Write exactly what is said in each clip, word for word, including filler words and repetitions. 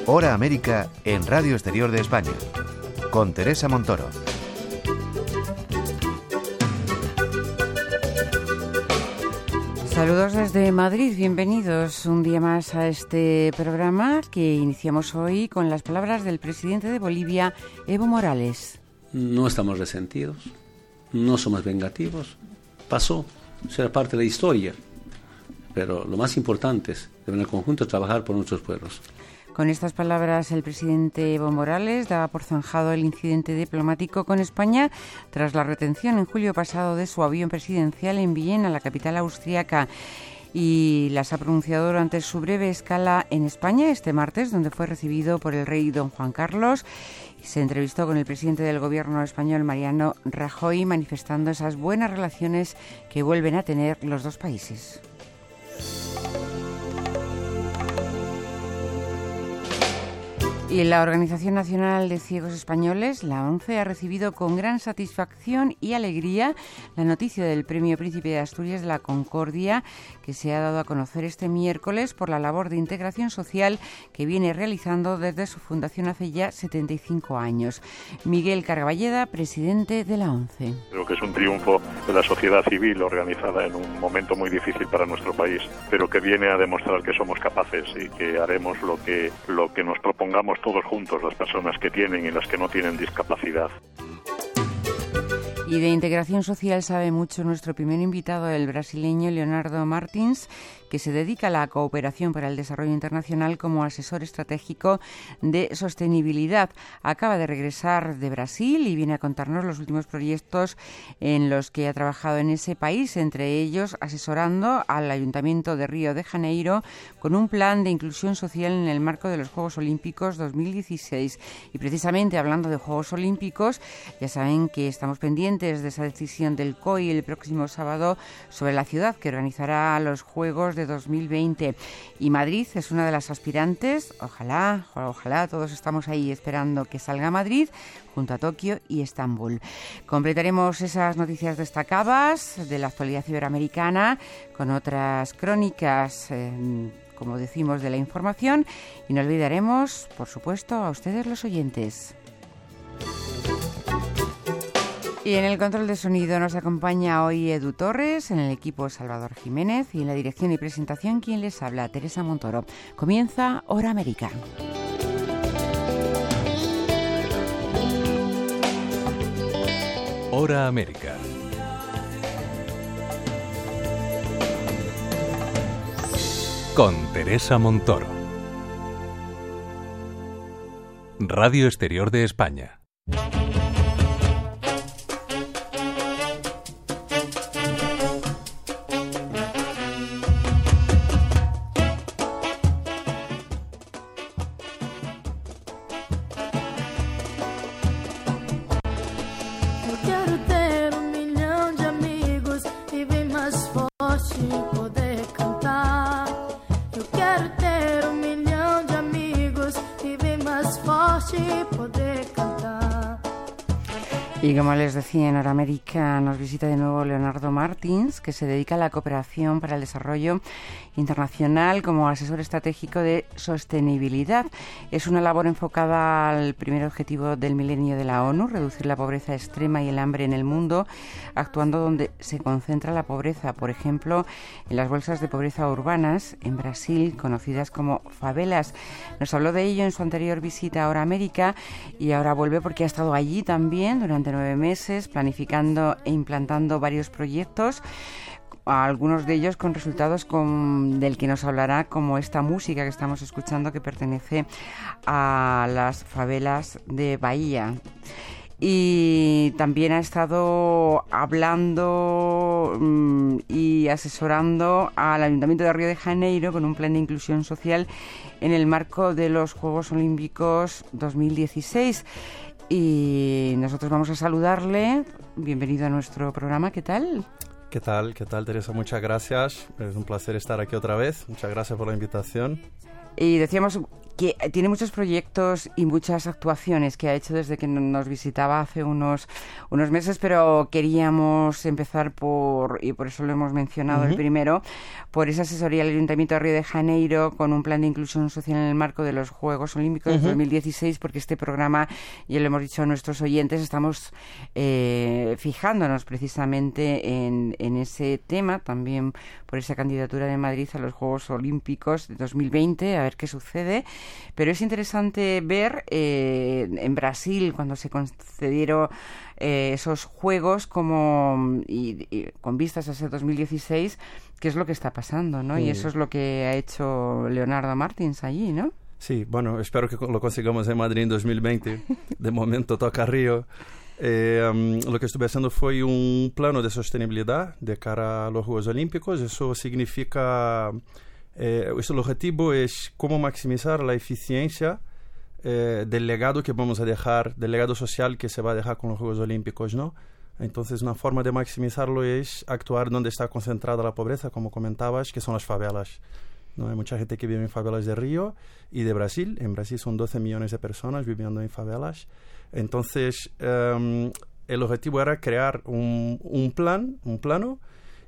Hora América en Radio Exterior de España, con Teresa Montoro. Saludos desde Madrid, bienvenidos un día más a este programa que iniciamos hoy con las palabras del presidente de Bolivia, Evo Morales. No estamos resentidos, no somos vengativos, pasó, será parte de la historia, pero lo más importante es, en el conjunto, trabajar por nuestros pueblos. Con estas palabras, el presidente Evo Morales daba por zanjado el incidente diplomático con España tras la retención en julio pasado de su avión presidencial en Viena, la capital austríaca, y las ha pronunciado durante su breve escala en España este martes, donde fue recibido por el rey don Juan Carlos. Se entrevistó con el presidente del gobierno español, Mariano Rajoy, manifestando esas buenas relaciones que vuelven a tener los dos países. Y la Organización Nacional de Ciegos Españoles, la ONCE, ha recibido con gran satisfacción y alegría la noticia del Premio Príncipe de Asturias de la Concordia, que se ha dado a conocer este miércoles por la labor de integración social que viene realizando desde su fundación hace ya setenta y cinco años. Miguel Caraballeda, presidente de la ONCE. Creo que es un triunfo de la sociedad civil organizada en un momento muy difícil para nuestro país, pero que viene a demostrar que somos capaces y que haremos lo que, lo que nos propongamos todos juntos, las personas que tienen y las que no tienen discapacidad. Y de integración social sabe mucho nuestro primer invitado, el brasileño Leonardo Martins, que se dedica a la cooperación para el desarrollo internacional como asesor estratégico de sostenibilidad. Acaba de regresar de Brasil y viene a contarnos los últimos proyectos en los que ha trabajado en ese país, entre ellos asesorando al Ayuntamiento de Río de Janeiro con un plan de inclusión social en el marco de los Juegos Olímpicos dos mil dieciséis. Y precisamente hablando de Juegos Olímpicos, ya saben que estamos pendientes de esa decisión del C O I el próximo sábado sobre la ciudad que organizará los Juegos de dos mil veinte. Y Madrid es una de las aspirantes. Ojalá, ojalá, todos estamos ahí esperando que salga Madrid, junto a Tokio y Estambul. Completaremos esas noticias destacadas de la actualidad iberoamericana con otras crónicas, eh, como decimos, de la información, y no olvidaremos, por supuesto, a ustedes los oyentes. Y en el control de sonido nos acompaña hoy Edu Torres, en el equipo Salvador Jiménez y en la dirección y presentación quien les habla, Teresa Montoro. Comienza Hora América. Hora América. Con Teresa Montoro. Radio Exterior de España. Y como les decía, en Hora América nos visita de nuevo Leonardo Martins, que se dedica a la cooperación para el desarrollo internacional como asesor estratégico de sostenibilidad. Es una labor enfocada al primer objetivo del milenio de la ONU, reducir la pobreza extrema y el hambre en el mundo, actuando donde se concentra la pobreza, por ejemplo, en las bolsas de pobreza urbanas en Brasil, conocidas como favelas. Nos habló de ello en su anterior visita a Hora América y ahora vuelve porque ha estado allí también durante nueve meses planificando e implantando varios proyectos, algunos de ellos con resultados con, del que nos hablará, como esta música que estamos escuchando que pertenece a las favelas de Bahía. Y también ha estado hablando mmm, y asesorando al Ayuntamiento de Río de Janeiro con un plan de inclusión social en el marco de los Juegos Olímpicos dos mil dieciséis. Y nosotros vamos a saludarle. Bienvenido a nuestro programa. ¿Qué tal? ¿Qué tal? ¿Qué tal, Teresa? Muchas gracias. Es un placer estar aquí otra vez. Muchas gracias por la invitación. Y decíamos que tiene muchos proyectos y muchas actuaciones que ha hecho desde que nos visitaba hace unos, unos meses, pero queríamos empezar por, y por eso lo hemos mencionado uh-huh. el primero, por esa asesoría al Ayuntamiento de Río de Janeiro con un plan de inclusión social en el marco de los Juegos Olímpicos uh-huh. de dos mil dieciséis, porque este programa, ya lo hemos dicho a nuestros oyentes, estamos eh, fijándonos precisamente en, en ese tema, también por esa candidatura de Madrid a los Juegos Olímpicos de dos mil veinte, a ver qué sucede. Pero es interesante ver eh, en Brasil, cuando se concedieron eh, esos Juegos, como y, y con vistas a ese dos mil dieciséis, qué es lo que está pasando, ¿no? Sí. Y eso es lo que ha hecho Leonardo Martins allí, ¿no? Sí, bueno, espero que lo consigamos en Madrid en dos mil veinte. De momento toca Río. Eh, um, lo que estuve haciendo fue un plano de sostenibilidad de cara a los Juegos Olímpicos. Eso significa... Eh, el objetivo es cómo maximizar la eficiencia eh, del legado que vamos a dejar, del legado social que se va a dejar con los Juegos Olímpicos, ¿no? Entonces, una forma de maximizarlo es actuar donde está concentrada la pobreza, como comentabas, que son las favelas, ¿no? Hay mucha gente que vive en favelas de Río y de Brasil. En Brasil son doce millones de personas viviendo en favelas. Entonces, um, el objetivo era crear un, un plan, un plano,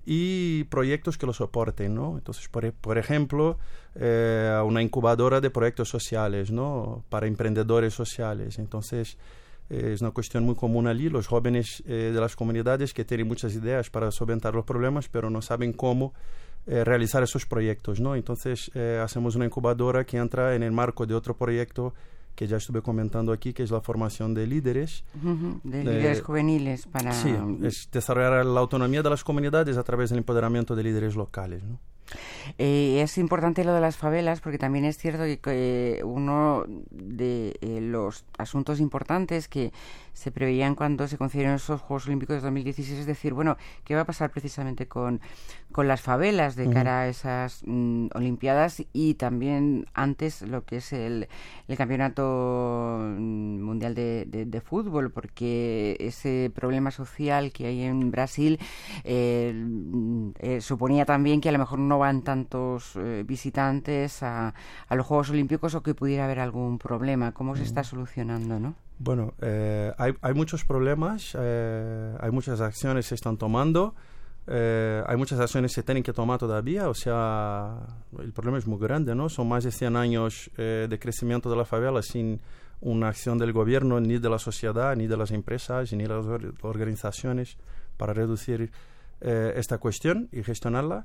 y proyectos que lo soporten, ¿no? Entonces, por, por ejemplo, eh, una incubadora de proyectos sociales, ¿no? Para emprendedores sociales. Entonces, eh, es una cuestión muy común allí, los jóvenes eh, de las comunidades que tienen muchas ideas para solventar los problemas, pero no saben cómo eh, realizar esos proyectos, ¿no? Entonces, eh, hacemos una incubadora que entra en el marco de otro proyecto que ya estuve comentando aquí, que es la formación de líderes. Uh-huh, de líderes eh, juveniles para... Sí, es desarrollar la autonomía de las comunidades a través del empoderamiento de líderes locales, ¿no? Eh, es importante lo de las favelas, porque también es cierto que, que uno de eh, los asuntos importantes que se preveían cuando se concedieron esos Juegos Olímpicos de dos mil dieciséis es decir, bueno, ¿qué va a pasar precisamente con, con las favelas de cara uh-huh. a esas mm, Olimpiadas? Y también antes lo que es el, el Campeonato Mundial de, de, de Fútbol, porque ese problema social que hay en Brasil eh, eh, suponía también que a lo mejor no van tantos eh, visitantes a, a los Juegos Olímpicos, o que pudiera haber algún problema. ¿Cómo se está solucionando, no? Bueno, eh, hay, hay muchos problemas, eh, hay muchas acciones que se están tomando, eh, hay muchas acciones que se tienen que tomar todavía, o sea, el problema es muy grande, ¿no? Son más de cien años eh, de crecimiento de la favela sin una acción del gobierno, ni de la sociedad, ni de las empresas, ni de las or- organizaciones para reducir eh, esta cuestión y gestionarla.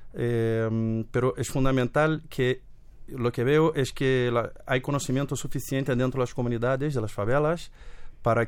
Eh, pero es fundamental que lo que veo es que la, hay conocimiento suficiente dentro de las comunidades, de las favelas, para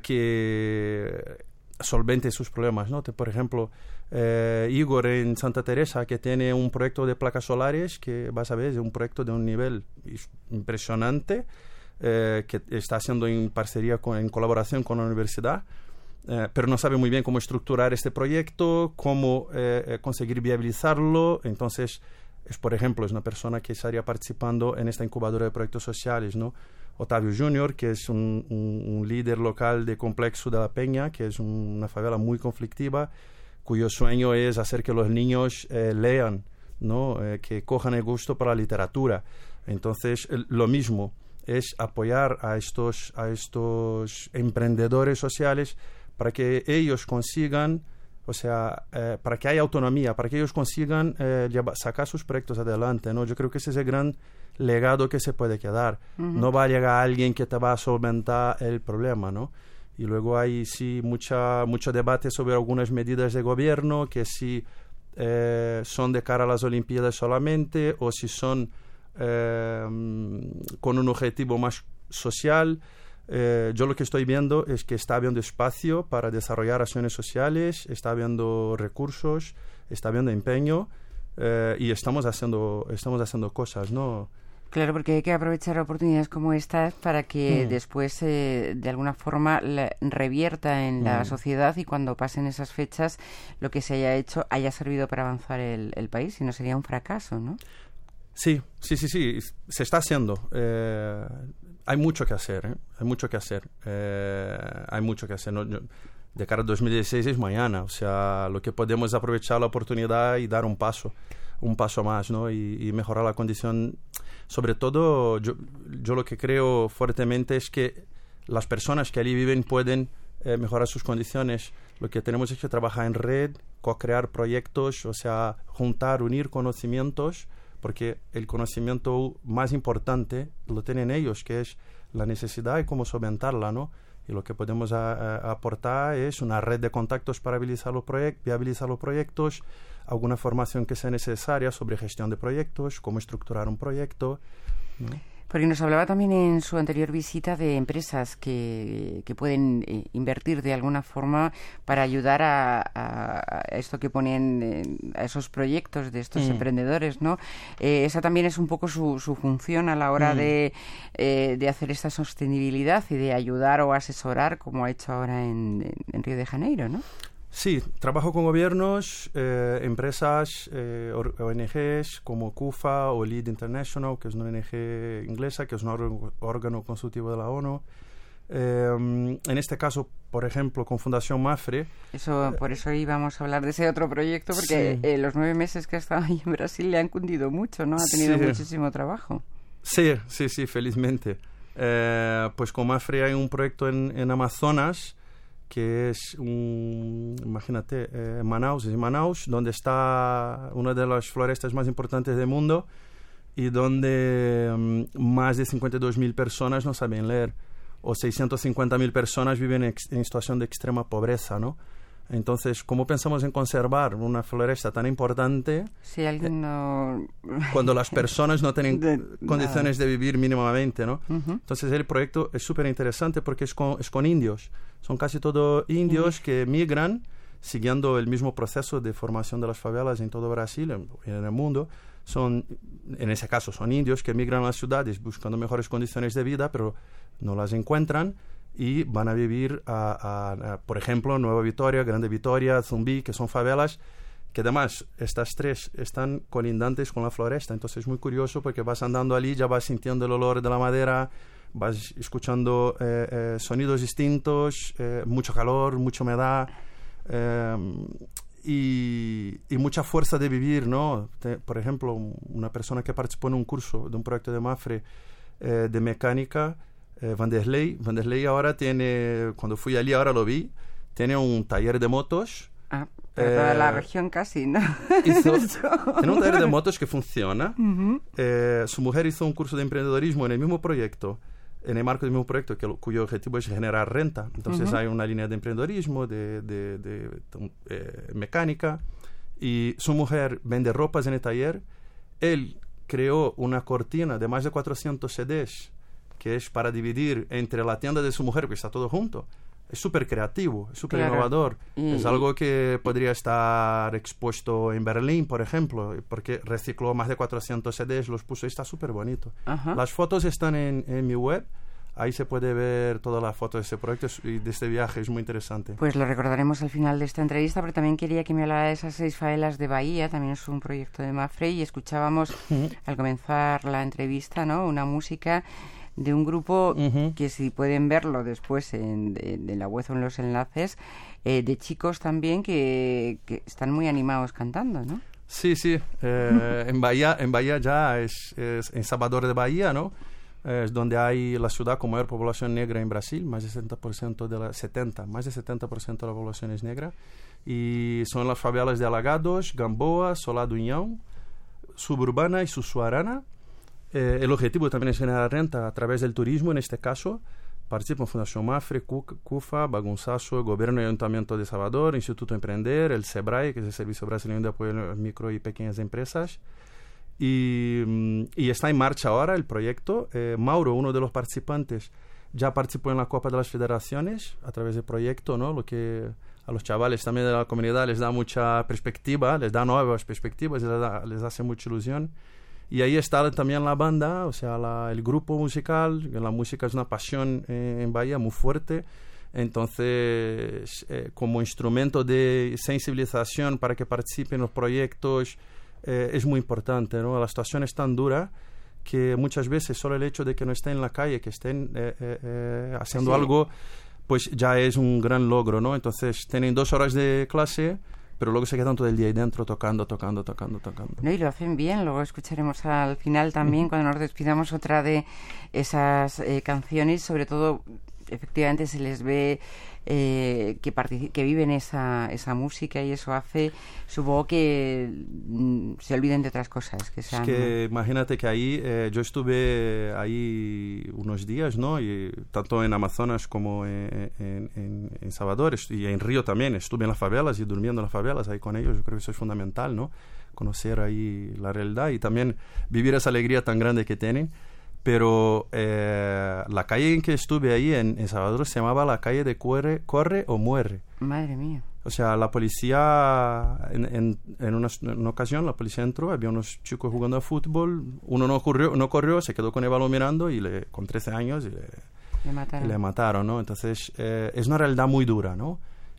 que solvente sus problemas, ¿no? Por ejemplo, eh, Igor en Santa Teresa, que tiene un proyecto de placas solares, que vas a ver, es un proyecto de un nivel impresionante, eh, que está haciendo en parcería, con, en colaboración con la universidad. Eh, pero no sabe muy bien cómo estructurar este proyecto, cómo eh, conseguir viabilizarlo. Entonces, es, por ejemplo, es una persona que estaría participando en esta incubadora de proyectos sociales, ¿no? Otavio Júnior, que es un, un, un líder local de Complexo de la Peña, que es un, una favela muy conflictiva, cuyo sueño es hacer que los niños eh, lean, ¿no? Eh, que cojan el gusto para la literatura. Entonces, el, lo mismo es apoyar a estos, a estos emprendedores sociales para que ellos consigan, o sea, eh, para que haya autonomía, para que ellos consigan eh, llevar, sacar sus proyectos adelante, ¿no? Yo creo que ese es el gran legado que se puede quedar. Uh-huh. No va a llegar alguien que te va a solventar el problema, ¿no? Y luego hay, sí, mucha, mucho debate sobre algunas medidas de gobierno, que si eh, son de cara a las Olimpiadas solamente, o si son eh, con un objetivo más social. Eh, yo lo que estoy viendo es que está habiendo espacio para desarrollar acciones sociales, está habiendo recursos, está habiendo empeño, eh, y estamos haciendo, estamos haciendo cosas, ¿no? Claro, porque hay que aprovechar oportunidades como estas para que mm. después, eh, de alguna forma, la, revierta en mm. la sociedad, y cuando pasen esas fechas, lo que se haya hecho haya servido para avanzar el, el país, si no sería un fracaso, ¿no? Sí, sí, sí, sí, se está haciendo. Eh, hay mucho que hacer, ¿eh? Hay mucho que hacer. Eh, hay mucho que hacer. ¿No? De cara a dos mil dieciséis es mañana, o sea, lo que podemos es aprovechar la oportunidad y dar un paso. un paso más, ¿no? Y, y mejorar la condición. Sobre todo, yo, yo lo que creo fuertemente es que las personas que allí viven pueden eh, mejorar sus condiciones. Lo que tenemos es que trabajar en red, co-crear proyectos, o sea, juntar, unir conocimientos, porque el conocimiento más importante lo tienen ellos, que es la necesidad y cómo solventarla, ¿no? Y lo que podemos a, a, aportar es una red de contactos para viabilizar los, proyect, viabilizar los proyectos, alguna formación que sea necesaria sobre gestión de proyectos, cómo estructurar un proyecto, ¿no? Porque nos hablaba también en su anterior visita de empresas que, que pueden eh, invertir de alguna forma para ayudar a, a, a esto que ponen, eh, a esos proyectos de estos mm. emprendedores, ¿no? Eh, esa también es un poco su, su función a la hora mm. de, eh, de hacer esta sostenibilidad y de ayudar o asesorar, como ha hecho ahora en, en Río de Janeiro, ¿no? Sí, trabajo con gobiernos, eh, empresas, eh, O N Ges como CUFA o Lead International, que es una O N G inglesa, que es un órgano, órgano consultivo de la ONU. Eh, en este caso, por ejemplo, con Fundación Mafre. Eso, por eso íbamos a hablar de ese otro proyecto, porque sí. eh, los nueve meses que ha estado ahí en Brasil le han cundido mucho, ¿no? Ha tenido sí. muchísimo trabajo. Sí, sí, sí, felizmente. Eh, pues con Mafre hay un proyecto en, en Amazonas, que es un, imagínate, eh, Manaus, es Manaus, donde está una de las florestas más importantes del mundo y donde um, más de cincuenta y dos mil personas no saben leer, o seiscientas cincuenta mil personas viven en, en situación de extrema pobreza, ¿no? Entonces, ¿cómo pensamos en conservar una floresta tan importante si alguien no... cuando las personas no tienen de, condiciones nada. de vivir mínimamente, ¿no? Uh-huh. Entonces, el proyecto es súper interesante porque es con, es con indios. Son casi todos indios uh-huh. que migran siguiendo el mismo proceso de formación de las favelas en todo Brasil y en el mundo. Son, en ese caso, son indios que migran a las ciudades buscando mejores condiciones de vida, pero no las encuentran y van a vivir, a, a, a, por ejemplo, Nueva Vitoria, Grande Vitoria, Zumbi, que son favelas que además estas tres están colindantes con la floresta. Entonces es muy curioso porque vas andando allí, ya vas sintiendo el olor de la madera, vas escuchando eh, eh, sonidos distintos, eh, mucho calor, mucha humedad eh, y, y mucha fuerza de vivir, ¿no? Te, por ejemplo, una persona que participó en un curso de un proyecto de Mafre eh, de mecánica, Eh, Vanderlei. Vanderlei ahora tiene, cuando fui allí, ahora lo vi, tiene un taller de motos. Ah, pero eh, toda la región casi, ¿no? Hizo, tiene un taller de motos que funciona. Uh-huh. Eh, su mujer hizo un curso de emprendedorismo en el mismo proyecto, en el marco del mismo proyecto, que, cuyo objetivo es generar renta. Entonces uh-huh. hay una línea de emprendedorismo, de, de, de, de eh, mecánica, y su mujer vende ropas en el taller. Él creó una cortina de más de cuatrocientos C Ds que es para dividir entre la tienda de su mujer, que está todo junto. Es súper creativo, es súper claro. innovador. Y, es algo que podría estar expuesto en Berlín, por ejemplo, porque recicló más de cuatrocientos C Ds, los puso y está súper bonito. Ajá. Las fotos están en, en mi web. Ahí se puede ver todas las fotos de ese proyecto y de este viaje, es muy interesante. Pues lo recordaremos al final de esta entrevista, pero también quería que me hablara de esas seis favelas de Bahía, también es un proyecto de Mafre, y escuchábamos uh-huh. al comenzar la entrevista, ¿no?, una música de un grupo uh-huh. que, si pueden verlo después en, en, en la web o en los enlaces, eh, de chicos también que, que están muy animados cantando, ¿no? Sí, sí, eh, en Bahía, en Bahía ya es, es en Salvador de Bahía, ¿no?, es donde hay la ciudad con mayor población negra en Brasil, más de setenta por ciento de la setenta, más de setenta por ciento de la población es negra, y son las favelas de Alagados, Gamboa, Solá do União, Suburbana y Sussuarana. Eh, el objetivo también es generar renta a través del turismo, en este caso. Participan Fundación Mafre, CUFA, Bagunçaço, Gobierno y Ayuntamiento de Salvador, Instituto Emprender, el SEBRAE, que es el Servicio Brasileño de Apoyo a Micro y Pequeñas Empresas. Y, y está en marcha ahora el proyecto. Eh, Mauro, uno de los participantes, ya participó en la Copa de las Federaciones a través del proyecto, ¿no?, lo que a los chavales también de la comunidad les da mucha perspectiva, les da nuevas perspectivas, les, da, les hace mucha ilusión. Y ahí está también la banda, o sea, la, el grupo musical. La música es una pasión eh, en Bahía muy fuerte. Entonces, eh, como instrumento de sensibilización para que participen en los proyectos, eh, es muy importante, ¿no? La situación es tan dura que muchas veces solo el hecho de que no estén en la calle, que estén eh, eh, eh, haciendo sí. algo, pues ya es un gran logro, ¿no? Entonces, tienen dos horas de clase pero luego se quedan todo el día ahí dentro tocando, tocando, tocando, tocando. No, y lo hacen bien, luego escucharemos al final también, cuando nos despidamos, otra de esas eh, canciones, sobre todo, efectivamente se les ve eh, que, partici- que viven esa, esa música y eso hace, supongo que mm, se olviden de otras cosas. Que sean, es que imagínate que ahí, eh, yo estuve ahí unos días, ¿no? Y tanto en Amazonas como en, en, en, en Salvador y en Río también, estuve en las favelas y durmiendo en las favelas ahí con ellos. Yo creo que eso es fundamental, ¿no? Conocer ahí la realidad y también vivir esa alegría tan grande que tienen. Pero eh, la calle en que estuve ahí en, en Salvador se llamaba la calle de Corre, corre o Muere. Madre mía. O sea, la policía, en, en, en, una, en una ocasión, la policía entró, había unos chicos jugando a fútbol, uno no corrió, no corrió se quedó con el balón mirando y le, con trece años y le, le mataron. Y le mataron, ¿no? Entonces, eh, es una realidad muy dura, ¿no?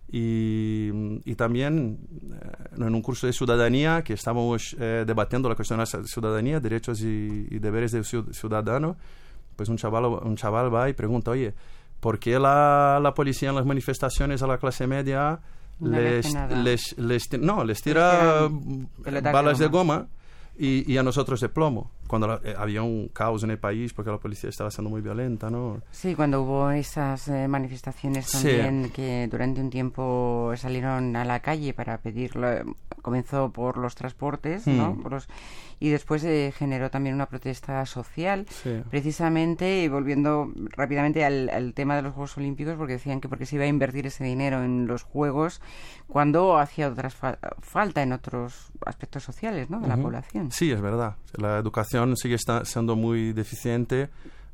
Y, y también eh, en un curso de ciudadanía que estábamos eh, debatiendo la cuestión de la ciudadanía, derechos y, y deberes del ciudadano, pues un chaval, un chaval va y pregunta, oye, ¿por qué la, la policía en las manifestaciones a la clase media no les, les, les, no, les tira les balas de goma y, y a nosotros de plomo? Cuando la, eh, había un caos en el país porque la policía estaba siendo muy violenta, ¿no? Sí, cuando hubo esas eh, manifestaciones también, sí, que durante un tiempo salieron a la calle para pedirlo, comenzó por los transportes, mm. ¿no? Por los, y después eh, generó también una protesta social, sí, precisamente, y volviendo rápidamente al, al tema de los Juegos Olímpicos, porque decían que porque se iba a invertir ese dinero en los Juegos cuando hacía otras fa- falta en otros aspectos sociales, ¿no? De uh-huh. la población. Sí, es verdad. La educación sigue está siendo muy deficiente.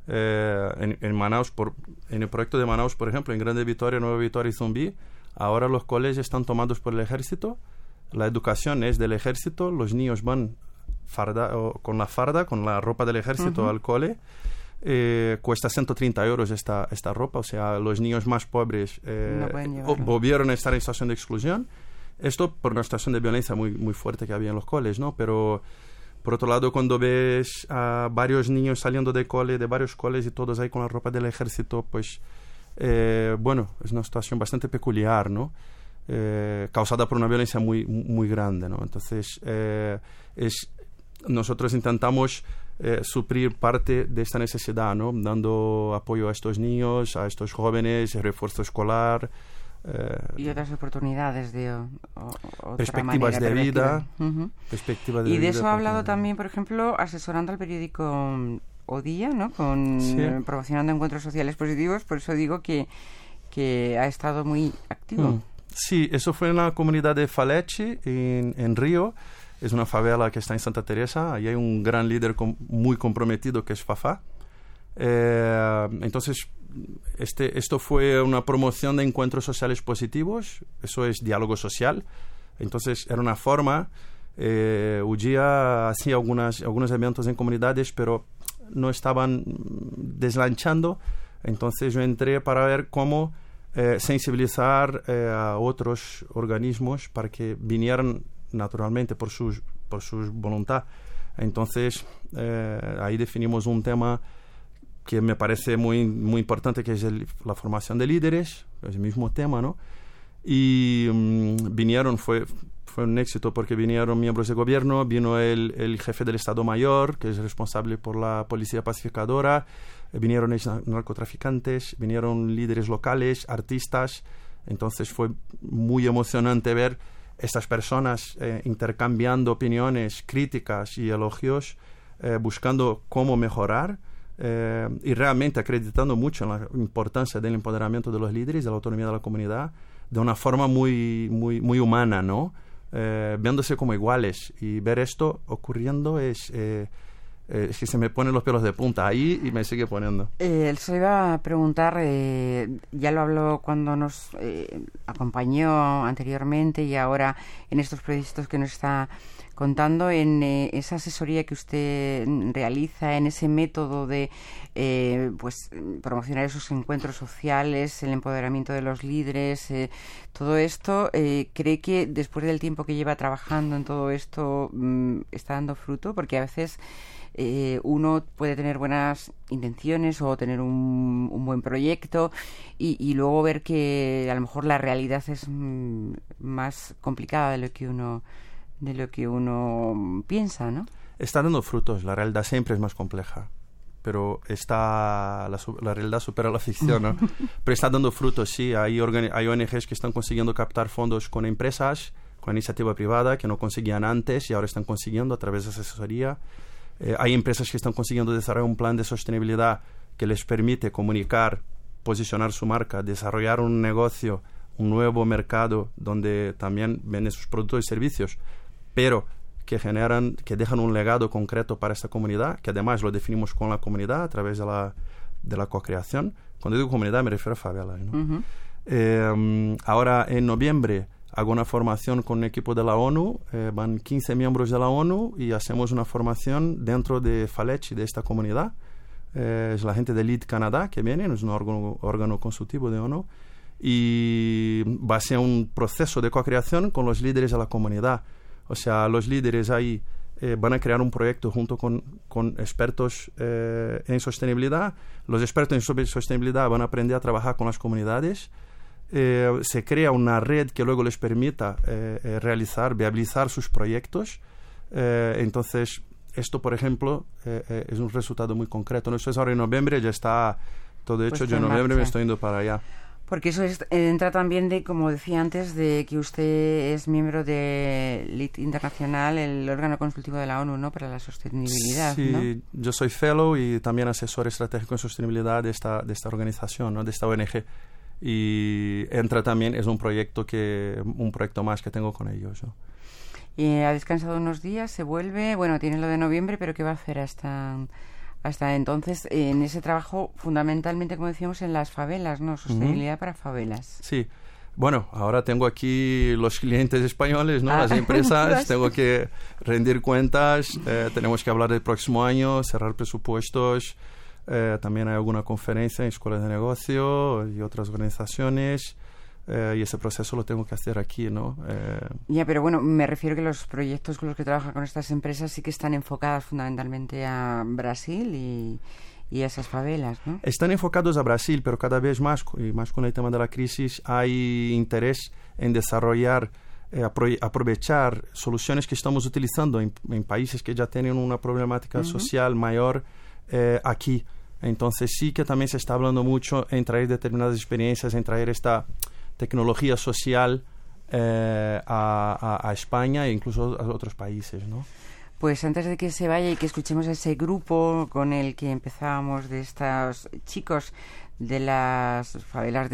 Eh, en, en Manaus, por, en el proyecto de Manaus, por ejemplo, en Grande Vitoria, Nueva Vitoria y Zumbí, ahora los colegios están tomados por el ejército. La educación es del ejército. Los niños van farda, o, con la farda, con la ropa del ejército uh-huh. al cole. Eh, cuesta ciento treinta euros esta, esta ropa. O sea, los niños más pobres eh, no volvieron a estar en situación de exclusión. Esto por una situación de violencia muy, muy fuerte que había en los coles, ¿no? Pero por otro lado, cuando ves a varios niños saliendo de cole, de varios coles y todos ahí con la ropa del ejército, pues, eh, bueno, es una situación bastante peculiar, ¿no? Eh, causada por una violencia muy, muy grande, ¿no? Entonces, eh, es, nosotros intentamos eh, suplir parte de esta necesidad, ¿no? Dando apoyo a estos niños, a estos jóvenes, refuerzo escolar. Eh, y otras oportunidades de o, o, perspectivas manera, de vida, uh-huh. perspectivas de y de vida eso ha hablado porque... también, por ejemplo, asesorando al periódico O Día, ¿no? Con sí. eh, promocionando encuentros sociales positivos. Por eso digo que que ha estado muy activo. Mm. Sí, eso fue en la comunidad de Faleche en, en Río. Es una favela que está en Santa Teresa. Ahí hay un gran líder com- muy comprometido que es Fafá. Eh, entonces Este, esto fue una promoción de encuentros sociales positivos, eso es diálogo social. Entonces era una forma, eh, Ujía hacía algunas, algunos eventos en comunidades, pero no estaban deslanchando. Entonces yo entré para ver cómo eh, sensibilizar eh, a otros organismos para que vinieran naturalmente por su, por su voluntad. Entonces eh, ahí definimos un tema que me parece muy, muy importante, que es el, la formación de líderes, es el mismo tema, ¿no? Y um, vinieron, fue, fue un éxito porque vinieron miembros de gobierno, vino el, el jefe del Estado Mayor, que es responsable por la policía pacificadora, eh, vinieron narcotraficantes, vinieron líderes locales, artistas. Entonces fue muy emocionante ver estas personas eh, intercambiando opiniones, críticas y elogios, eh, buscando cómo mejorar. Eh, y realmente acreditando mucho en la importancia del empoderamiento de los líderes, de la autonomía de la comunidad, de una forma muy, muy, muy humana, ¿no? Eh, viéndose como iguales. Y ver esto ocurriendo es, eh, eh, es que se me ponen los pelos de punta ahí y me sigue poniendo. Eh, se iba a preguntar, eh, ya lo habló cuando nos eh, acompañó anteriormente y ahora en estos proyectos que nos está contando, en eh, esa asesoría que usted realiza, en ese método de eh, pues promocionar esos encuentros sociales, el empoderamiento de los líderes, eh, todo esto, eh, ¿cree que después del tiempo que lleva trabajando en todo esto mmm, está dando fruto? Porque a veces Eh, uno puede tener buenas intenciones o tener un, un buen proyecto y, y luego ver que a lo mejor la realidad es mm, más complicada de lo que uno de lo que uno piensa, ¿no? Está dando frutos. La realidad siempre es más compleja, pero está la, la realidad supera la ficción, ¿no? Pero está dando frutos, sí. Hay, hay O N Ges que están consiguiendo captar fondos con empresas, con iniciativa privada, que no conseguían antes y ahora están consiguiendo a través de asesoría. Eh, hay empresas que están consiguiendo desarrollar un plan de sostenibilidad que les permite comunicar, posicionar su marca, desarrollar un negocio, un nuevo mercado donde también venden sus productos y servicios, pero que generan, que dejan un legado concreto para esta comunidad, que además lo definimos con la comunidad a través de la, de la co-creación. Cuando digo comunidad me refiero a favela, ¿no? Uh-huh. Eh, ahora en noviembre hago una formación con un equipo de la ONU, eh, van quince miembros de la ONU y hacemos una formación dentro de Falechi, de esta comunidad. Eh, es la gente de Lead Canadá que viene, es un órgano, órgano consultivo de ONU, y va a ser un proceso de co-creación con los líderes de la comunidad. O sea, los líderes ahí eh, van a crear un proyecto junto con, con expertos eh, en sostenibilidad. Los expertos en sostenibilidad van a aprender a trabajar con las comunidades. Eh, se crea una red que luego les permita eh, eh, realizar, viabilizar sus proyectos. Eh, entonces, esto, por ejemplo, eh, eh, es un resultado muy concreto. ¿No? Esto es ahora en noviembre, ya está todo hecho. Pues yo en noviembre me estoy yendo para allá. Porque eso es, entra también de, como decía antes, de que usted es miembro de Lead Internacional, el órgano consultivo de la ONU, ¿no?, para la sostenibilidad. Sí, ¿no? Yo soy fellow y también asesor estratégico en sostenibilidad de esta, de esta organización, ¿no?, de esta O N G. Y entra también, es un proyecto que un proyecto más que tengo con ellos, ¿no? Y ha descansado unos días, se vuelve, bueno, tiene lo de noviembre, pero ¿qué va a hacer hasta, hasta entonces en ese trabajo fundamentalmente, como decíamos, en las favelas, ¿no? Sostenibilidad uh-huh. para favelas. Sí. Bueno, ahora tengo aquí los clientes españoles, ¿no? Ah, las empresas, tengo que rendir cuentas, eh, tenemos que hablar del próximo año, cerrar presupuestos. Eh, también hay alguna conferencia en escuelas de negocio y otras organizaciones, eh, y ese proceso lo tengo que hacer aquí, ¿no? Eh, ya, pero bueno, me refiero que los proyectos con los que trabajan con estas empresas sí que están enfocados fundamentalmente a Brasil y, y a esas favelas, ¿no? Están enfocados a Brasil, pero cada vez más, y más con el tema de la crisis, hay interés en desarrollar, eh, apro- aprovechar soluciones que estamos utilizando en, en países que ya tienen una problemática uh-huh. social mayor, Eh, aquí. Entonces sí que también se está hablando mucho en traer determinadas experiencias, en traer esta tecnología social eh, a, a, a España e incluso a otros países, ¿no? Pues antes de que se vaya y que escuchemos a ese grupo con el que empezábamos, de estos chicos de las favelas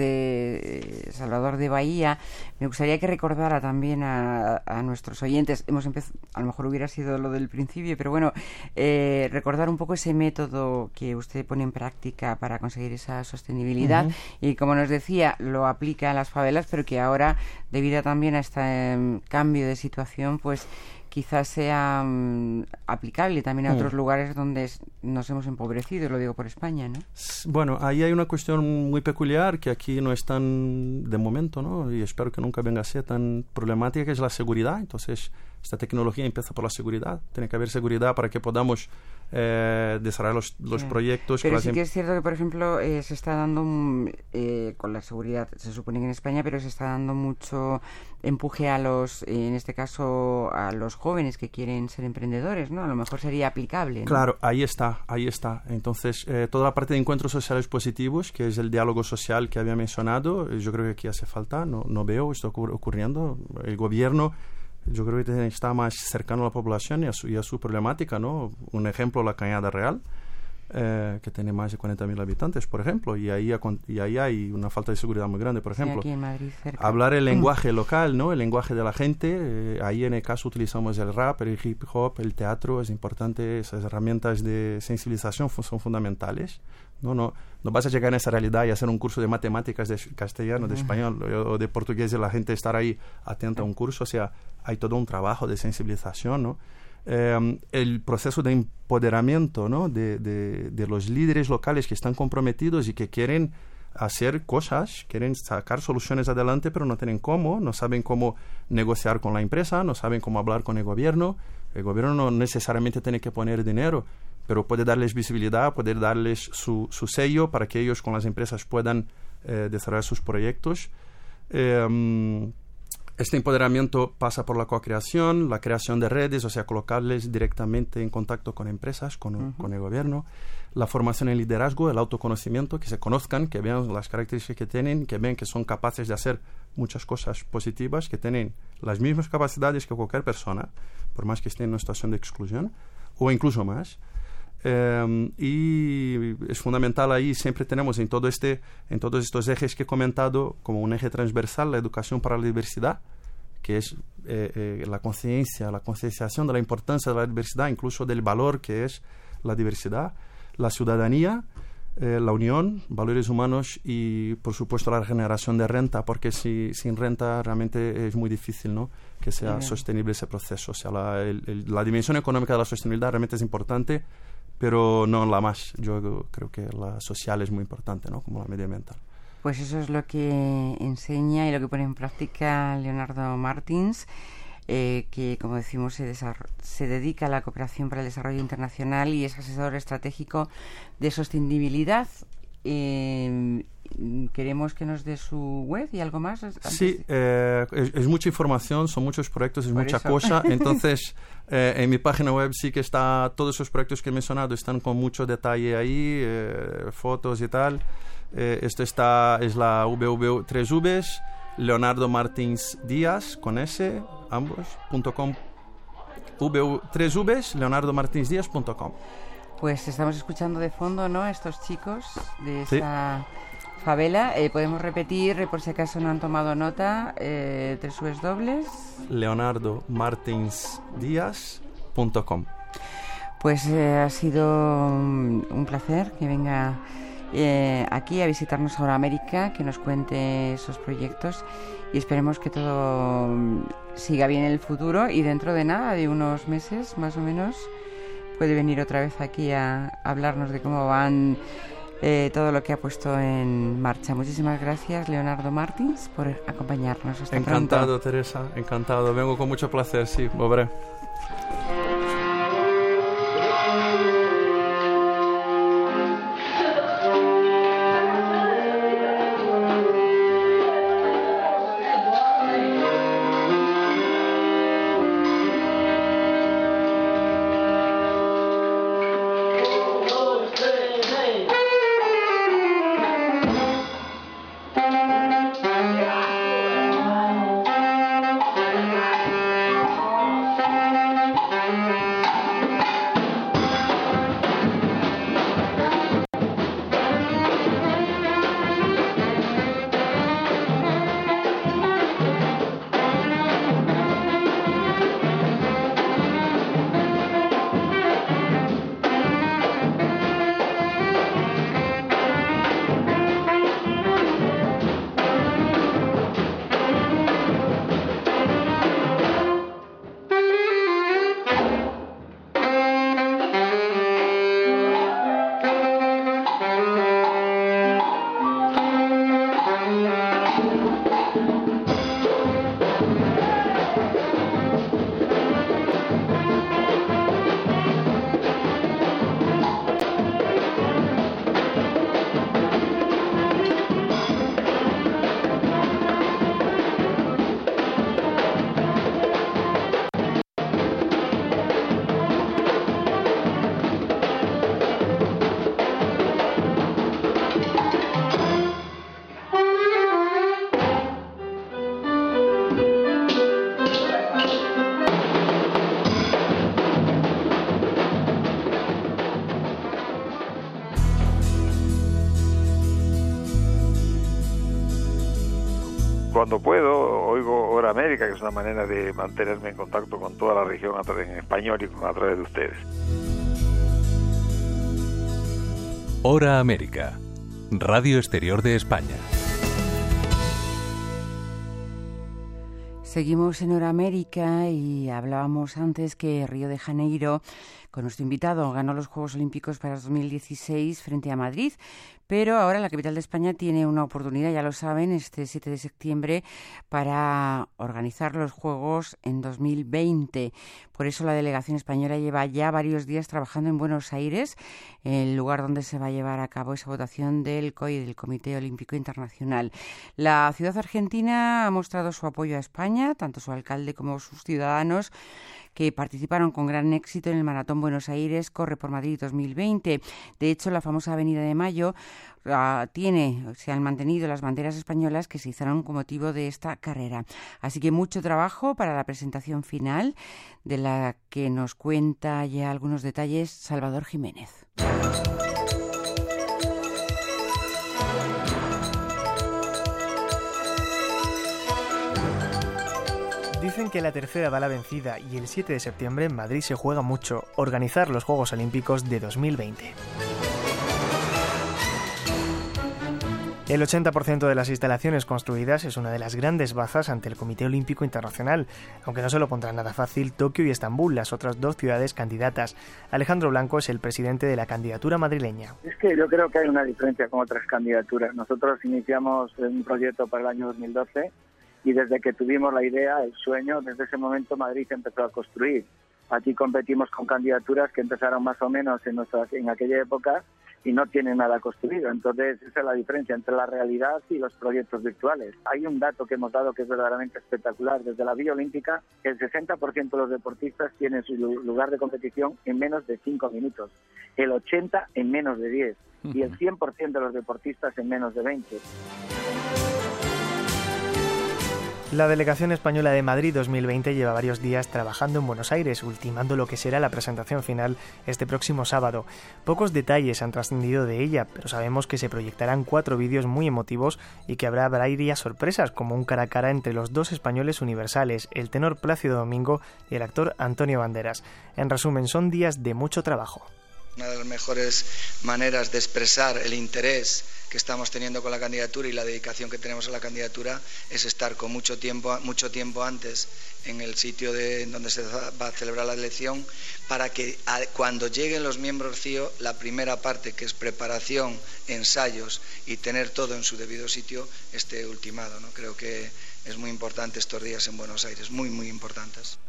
de Salvador de Bahía, me gustaría que recordara también a, a nuestros oyentes, hemos empezado, a lo mejor hubiera sido lo del principio, pero bueno, eh, recordar un poco ese método que usted pone en práctica para conseguir esa sostenibilidad uh-huh. y, como nos decía, lo aplica a las favelas, pero que ahora, debido también a este um, cambio de situación, pues quizás sea um, aplicable también a otros mm. lugares donde nos hemos empobrecido, lo digo por España, ¿no? Bueno, ahí hay una cuestión muy peculiar que aquí no es tan, de momento, ¿no?, y espero que nunca venga a ser tan problemática, que es la seguridad. Entonces, esta tecnología empieza por la seguridad. Tiene que haber seguridad para que podamos eh, desarrollar los, los sí. proyectos. Pero sí que es cierto que, por ejemplo, eh, se está dando, un, eh, con la seguridad, se supone que en España, pero se está dando mucho empuje a los, en este caso, a los jóvenes que quieren ser emprendedores, ¿no? A lo mejor sería aplicable, ¿no? Claro, ahí está, ahí está. Entonces, eh, toda la parte de encuentros sociales positivos, que es el diálogo social que había mencionado, yo creo que aquí hace falta, no, no veo esto ocur- ocurriendo. El gobierno, yo creo que está más cercano a la población y a su, y a su problemática, ¿no? Un ejemplo, la Cañada Real, eh, que tiene más de cuarenta mil habitantes, por ejemplo, y ahí, y ahí hay una falta de seguridad muy grande, por ejemplo. Sí, aquí en Madrid, cerca. Hablar el lenguaje local, ¿no? El lenguaje de la gente. Eh, ahí en el caso utilizamos el rap, el hip hop, el teatro. Es importante, esas herramientas de sensibilización son fundamentales. No, no, no vas a llegar a esa realidad y hacer un curso de matemáticas, de castellano, de español o de portugués y la gente estar ahí atenta a un curso. O sea, hay todo un trabajo de sensibilización, ¿no? Eh, el proceso de empoderamiento, ¿no?, de, de, de los líderes locales que están comprometidos y que quieren hacer cosas, quieren sacar soluciones adelante, pero no tienen cómo, no saben cómo negociar con la empresa, no saben cómo hablar con el gobierno. El gobierno no necesariamente tiene que poner dinero, pero puede darles visibilidad, puede darles su, su sello para que ellos con las empresas puedan eh, desarrollar sus proyectos. Eh, Este empoderamiento pasa por la co-creación, la creación de redes, o sea, colocarles directamente en contacto con empresas, con, uh-huh. con el gobierno, la formación en liderazgo, el autoconocimiento, que se conozcan, que vean las características que tienen, que vean que son capaces de hacer muchas cosas positivas, que tienen las mismas capacidades que cualquier persona, por más que estén en una situación de exclusión, o incluso más. Um, y es fundamental ahí, siempre tenemos en todo este en todos estos ejes que he comentado como un eje transversal la educación para la diversidad, que es eh, eh, la conciencia, la concienciación de la importancia de la diversidad, incluso del valor que es la diversidad, la ciudadanía, eh, la unión, valores humanos y por supuesto la regeneración de renta, porque si, sin renta realmente es muy difícil, ¿no?, que sea Bien. sostenible ese proceso. O sea, la, el, el, la dimensión económica de la sostenibilidad realmente es importante, pero no la más. Yo creo que la social es muy importante, ¿no?, como la medioambiental. Pues eso es lo que enseña y lo que pone en práctica Leonardo Martins, eh, que, como decimos, se, se dedica a la cooperación para el desarrollo internacional y es asesor estratégico de sostenibilidad. Eh, queremos que nos dé su web y algo más. Sí, eh, es, es mucha información, son muchos proyectos, es Por mucha eso. cosa. Entonces, eh, en mi página web sí que está, todos esos proyectos que he mencionado están con mucho detalle ahí, eh, fotos y tal. Eh, esto está, es la www tres Vs, Leonardo Martins Díaz, con S, ambos, punto com. W, tres Vs, leonardo martins díaz punto com. Pues estamos escuchando de fondo, ¿no?, a estos chicos de esa sí. favela. Eh, podemos repetir, eh, por si acaso no han tomado nota, eh, tres Vs dobles. leonardo martins díaz punto com. Pues eh, ha sido un, un placer que venga eh, aquí a visitarnos ahora a América, que nos cuente esos proyectos y esperemos que todo siga bien en el futuro y dentro de nada, de unos meses más o menos, puede venir otra vez aquí a, a hablarnos de cómo van eh, todo lo que ha puesto en marcha. Muchísimas gracias, Leonardo Martins, por acompañarnos. Hasta encantado, pronto. Teresa, encantado. Vengo con mucho placer, sí, volveré. Cuando puedo, oigo Hora América, que es una manera de mantenerme en contacto con toda la región en español y a través de ustedes. Hora América, Radio Exterior de España. Seguimos en Hora América y hablábamos antes que Río de Janeiro con nuestro invitado. Ganó los Juegos Olímpicos para dos mil dieciséis frente a Madrid, pero ahora la capital de España tiene una oportunidad, ya lo saben, este siete de septiembre para organizar los Juegos en dos mil veinte. Por eso la delegación española lleva ya varios días trabajando en Buenos Aires, el lugar donde se va a llevar a cabo esa votación del C O I, del Comité Olímpico Internacional. La ciudad argentina ha mostrado su apoyo a España, tanto su alcalde como sus ciudadanos, que participaron con gran éxito en el Maratón Buenos Aires Corre por Madrid dos mil veinte. De hecho, la famosa Avenida de Mayo uh, tiene, se han mantenido las banderas españolas que se izaron con motivo de esta carrera. Así que mucho trabajo para la presentación final, de la que nos cuenta ya algunos detalles Salvador Jiménez. Dicen que la tercera va la vencida y el siete de septiembre en Madrid se juega mucho, organizar los Juegos Olímpicos de dos mil veinte. El ochenta por ciento de las instalaciones construidas es una de las grandes bazas ante el Comité Olímpico Internacional, aunque no se lo pondrá nada fácil Tokio y Estambul, las otras dos ciudades candidatas. Alejandro Blanco es el presidente de la candidatura madrileña. Es que yo creo que hay una diferencia con otras candidaturas. Nosotros iniciamos un proyecto para el año dos mil doce y desde que tuvimos la idea, el sueño, desde ese momento Madrid empezó a construir. Aquí competimos con candidaturas que empezaron más o menos en, nuestra, en aquella época y no tienen nada construido. Entonces, esa es la diferencia entre la realidad y los proyectos virtuales. Hay un dato que hemos dado que es verdaderamente espectacular. Desde la Vía Olímpica, el sesenta por ciento de los deportistas tienen su lugar de competición en menos de cinco minutos, el ochenta por ciento en menos de diez y el cien por ciento de los deportistas en menos de veinte. La delegación española de Madrid dos mil veinte lleva varios días trabajando en Buenos Aires, ultimando lo que será la presentación final este próximo sábado. Pocos detalles han trascendido de ella, pero sabemos que se proyectarán cuatro vídeos muy emotivos y que habrá varias sorpresas, como un cara a cara entre los dos españoles universales, el tenor Plácido Domingo y el actor Antonio Banderas. En resumen, son días de mucho trabajo. Una de las mejores maneras de expresar el interés que estamos teniendo con la candidatura y la dedicación que tenemos a la candidatura es estar con mucho tiempo, mucho tiempo antes en el sitio de, en donde se va a celebrar la elección, para que a, cuando lleguen los miembros C I O, la primera parte, que es preparación, ensayos y tener todo en su debido sitio, esté ultimado, ¿no? Creo que es muy importante estos días en Buenos Aires, muy, muy importantes.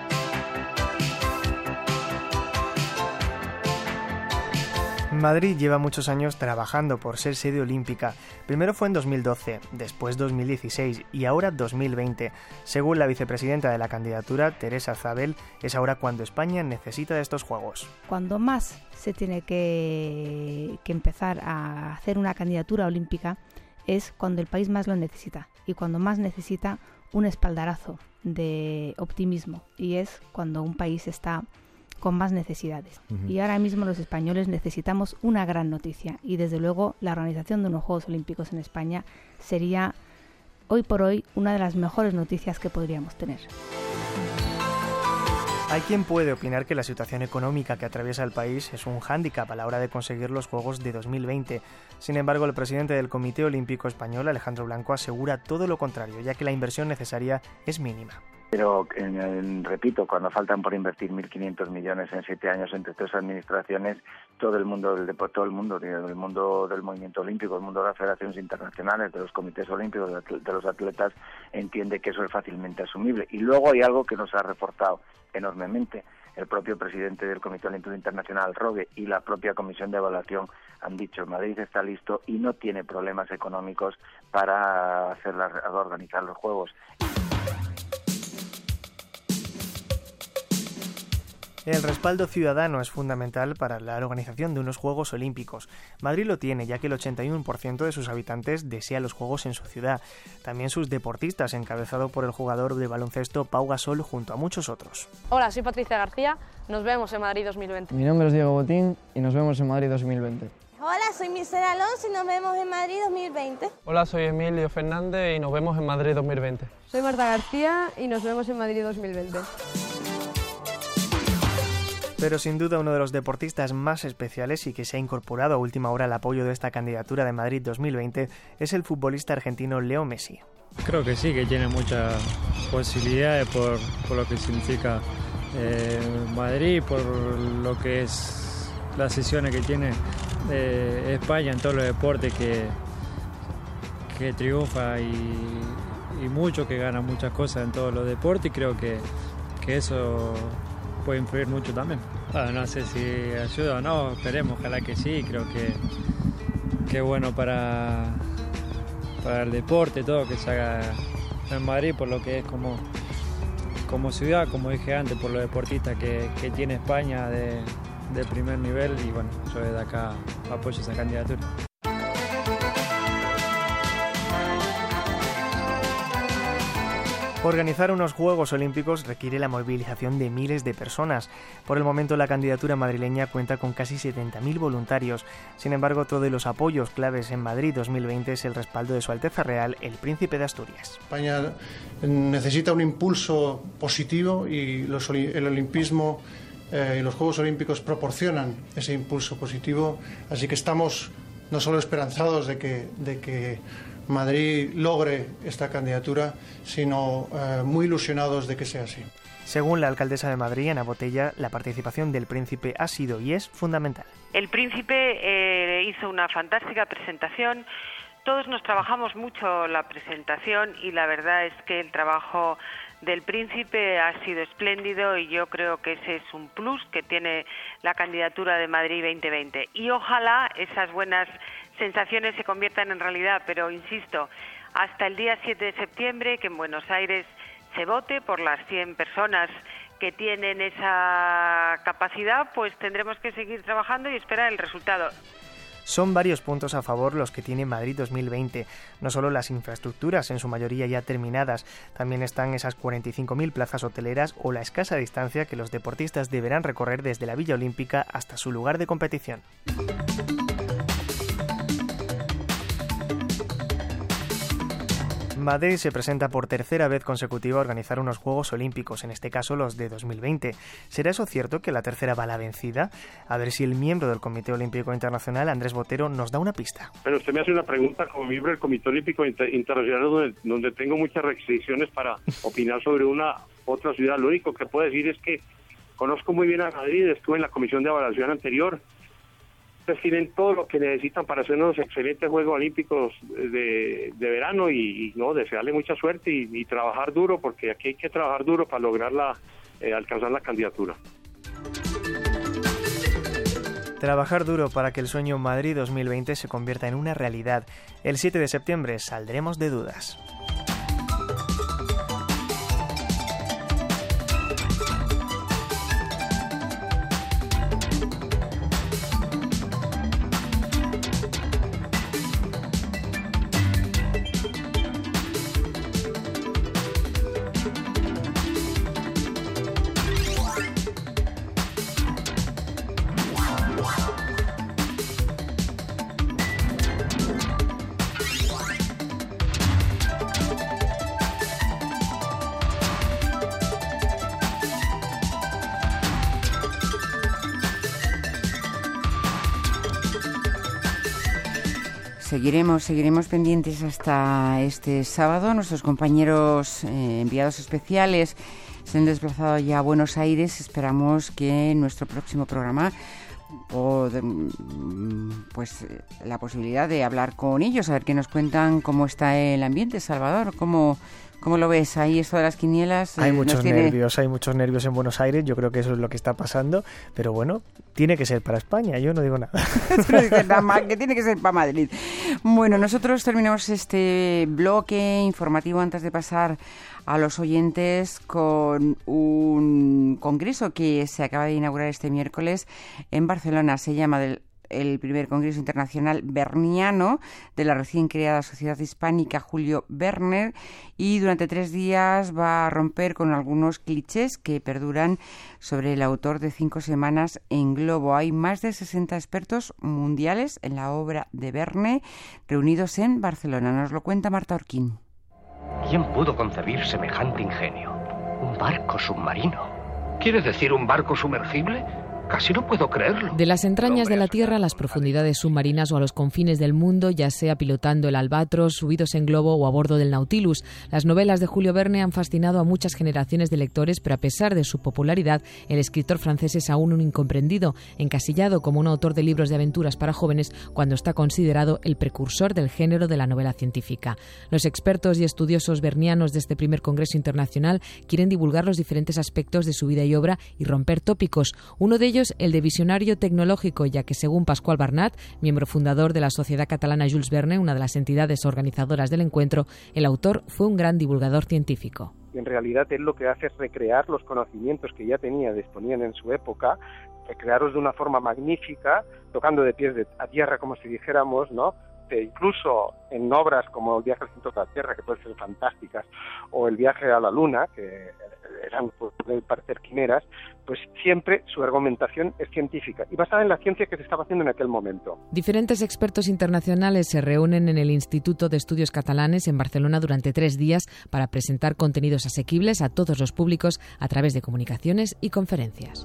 Madrid lleva muchos años trabajando por ser sede olímpica. Primero fue en dos mil doce, después dos mil dieciséis y ahora dos mil veinte. Según la vicepresidenta de la candidatura, Teresa Zabel, es ahora cuando España necesita de estos Juegos. Cuando más se tiene que, que empezar a hacer una candidatura olímpica es cuando el país más lo necesita y cuando más necesita un espaldarazo de optimismo, y es cuando un país está con más necesidades. Uh-huh. Y ahora mismo los españoles necesitamos una gran noticia, y desde luego la organización de unos Juegos Olímpicos en España sería hoy por hoy una de las mejores noticias que podríamos tener. Hay quien puede opinar que la situación económica que atraviesa el país es un hándicap a la hora de conseguir los Juegos de dos mil veinte. Sin embargo, el presidente del Comité Olímpico Español, Alejandro Blanco, asegura todo lo contrario, ya que la inversión necesaria es mínima. Pero, eh, repito, cuando faltan por invertir mil quinientos millones en siete años entre tres administraciones, todo el mundo del deporte, todo el mundo, el mundo del movimiento olímpico, el mundo de las federaciones internacionales, de los comités olímpicos, de los atletas, entiende que eso es fácilmente asumible. Y luego hay algo que nos ha reportado enormemente. El propio presidente del Comité Olímpico Internacional, Rogue, y la propia Comisión de Evaluación han dicho: Madrid está listo y no tiene problemas económicos para hacer la, organizar los Juegos. El respaldo ciudadano es fundamental para la organización de unos Juegos Olímpicos. Madrid lo tiene, ya que el ochenta y uno por ciento de sus habitantes desea los Juegos en su ciudad. También sus deportistas, encabezado por el jugador de baloncesto Pau Gasol, junto a muchos otros. Hola, soy Patricia García, nos vemos en Madrid dos mil veinte. Mi nombre es Diego Botín y nos vemos en Madrid dos mil veinte. Hola, soy Mircea Alonso y nos vemos en Madrid dos mil veinte. Hola, soy Emilio Fernández y nos vemos en Madrid dos mil veinte. Soy Marta García y nos vemos en Madrid dos mil veinte. Pero sin duda uno de los deportistas más especiales y que se ha incorporado a última hora al apoyo de esta candidatura de Madrid dos mil veinte es el futbolista argentino Leo Messi. Creo que sí, que tiene muchas posibilidades por, por lo que significa eh, Madrid, por lo que es las sesiones que tiene eh, España en todos los deportes, que, que triunfa y, y mucho, que gana muchas cosas en todos los deportes, y creo que, que eso puede influir mucho también. Bueno, no sé si ayuda o no, esperemos, ojalá que sí, creo que, que es bueno para, para el deporte, todo que se haga en Madrid, por lo que es como, como ciudad, como dije antes, por los deportistas que, que tiene España de, de primer nivel, y bueno, yo desde acá apoyo esa candidatura. Organizar unos Juegos Olímpicos requiere la movilización de miles de personas. Por el momento, la candidatura madrileña cuenta con casi setenta mil voluntarios. Sin embargo, otro de los apoyos claves en Madrid dos mil veinte es el respaldo de Su Alteza Real, el Príncipe de Asturias. España necesita un impulso positivo y los, el olimpismo eh, y los Juegos Olímpicos proporcionan ese impulso positivo. Así que estamos no solo esperanzados de que, de que Madrid logre esta candidatura, sino eh, muy ilusionados de que sea así. Según la alcaldesa de Madrid, Ana Botella, la participación del príncipe ha sido y es fundamental. El príncipe eh, hizo una fantástica presentación. Todos nos trabajamos mucho la presentación y la verdad es que el trabajo del príncipe ha sido espléndido, y yo creo que ese es un plus que tiene la candidatura de Madrid veinte veinte. Y ojalá esas buenas sensaciones se conviertan en realidad, pero insisto, hasta el día siete de septiembre, que en Buenos Aires se vote por las cien personas que tienen esa capacidad, pues tendremos que seguir trabajando y esperar el resultado. Son varios puntos a favor los que tiene Madrid dos mil veinte, no solo las infraestructuras, en su mayoría ya terminadas, también están esas cuarenta y cinco mil plazas hoteleras o la escasa distancia que los deportistas deberán recorrer desde la Villa Olímpica hasta su lugar de competición. Madrid se presenta por tercera vez consecutiva a organizar unos Juegos Olímpicos, en este caso los de dos mil veinte. ¿Será eso cierto, que la tercera va la vencida? A ver si el miembro del Comité Olímpico Internacional, Andrés Botero, nos da una pista. Pero usted me hace una pregunta como miembro del Comité Olímpico Inter- Internacional donde, donde tengo muchas restricciones para opinar sobre una otra ciudad. Lo único que puedo decir es que conozco muy bien a Madrid, estuve en la comisión de evaluación anterior. Pues tienen todo lo que necesitan para hacer unos excelentes Juegos Olímpicos de, de verano, y, y no desearle mucha suerte y, y trabajar duro, porque aquí hay que trabajar duro para lograr la, eh, alcanzar la candidatura. Trabajar duro para que el sueño Madrid dos mil veinte se convierta en una realidad. El siete de septiembre saldremos de dudas. Seguiremos, seguiremos pendientes hasta este sábado. Nuestros compañeros eh, enviados especiales se han desplazado ya a Buenos Aires. Esperamos que en nuestro próximo programa o de, pues la posibilidad de hablar con ellos, a ver qué nos cuentan, cómo está el ambiente. Salvador, ¿cómo, cómo lo ves? Ahí esto de las quinielas. Hay eh, muchos tiene... nervios, hay muchos nervios en Buenos Aires. Yo creo que eso es lo que está pasando, pero bueno, tiene que ser para España, yo no digo nada. No dices nada más, que tiene que ser para Madrid. Bueno, nosotros terminamos este bloque informativo antes de pasar a los oyentes con un congreso que se acaba de inaugurar este miércoles en Barcelona. Se llama del el primer Congreso Internacional Berniano de la recién creada Sociedad Hispánica Julio Werner, y durante tres días va a romper con algunos clichés que perduran sobre el autor de Cinco Semanas en Globo. Hay más de sesenta expertos mundiales en la obra de Verne reunidos en Barcelona. Nos lo cuenta Marta Orquín. ¿Quién pudo concebir semejante ingenio? Un barco submarino. ¿Quiere decir un barco sumergible? Casi no puedo creerlo. De las entrañas de la Tierra a las profundidades submarinas o a los confines del mundo, ya sea pilotando el Albatros, subidos en globo o a bordo del Nautilus, las novelas de Julio Verne han fascinado a muchas generaciones de lectores, pero a pesar de su popularidad, el escritor francés es aún un incomprendido, encasillado como un autor de libros de aventuras para jóvenes cuando está considerado el precursor del género de la novela científica. Los expertos y estudiosos vernianos de este primer Congreso Internacional quieren divulgar los diferentes aspectos de su vida y obra y romper tópicos. Uno de ellos, el de visionario tecnológico, ya que según Pascual Barnat, miembro fundador de la Sociedad Catalana Jules Verne, una de las entidades organizadoras del encuentro, el autor fue un gran divulgador científico. En realidad él lo que hace es recrear los conocimientos que ya tenía, disponían en su época, recrearlos de una forma magnífica, tocando de pies de, a tierra, como si dijéramos, ¿no? E incluso en obras como El viaje al centro de la Tierra, que pueden ser fantásticas, o El viaje a la Luna, que eran, pueden parecer quimeras, pues siempre su argumentación es científica y basada en la ciencia que se estaba haciendo en aquel momento. Diferentes expertos internacionales se reúnen en el Instituto de Estudios Catalanes en Barcelona durante tres días para presentar contenidos asequibles a todos los públicos a través de comunicaciones y conferencias.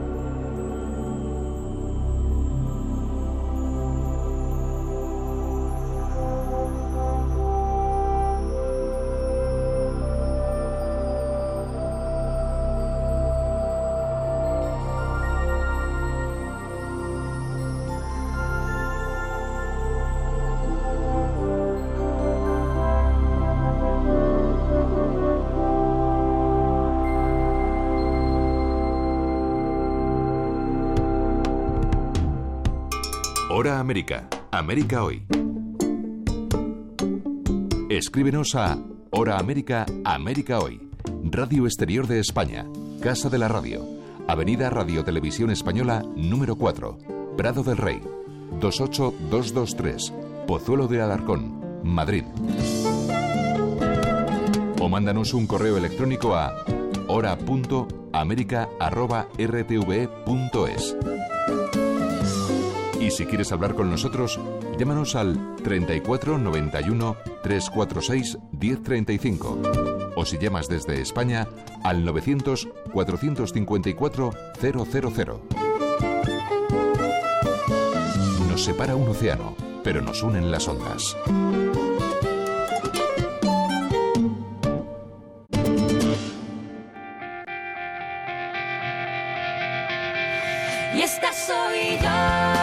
Hora América. América Hoy. Escríbenos a Hora América, América Hoy. Radio Exterior de España. Casa de la Radio. Avenida Radio Televisión Española, número cuatro. Prado del Rey. dos ocho dos dos tres. Pozuelo de Alarcón, Madrid. O mándanos un correo electrónico a hora punto américa arroba r t v e punto es. Y si quieres hablar con nosotros, llámanos al treinta y cuatro noventa y uno trescientos cuarenta y seis diez treinta y cinco. O si llamas desde España, al novecientos cuatrocientos cincuenta y cuatro cero cero cero. Nos separa un océano, pero nos unen las ondas. Y esta soy yo.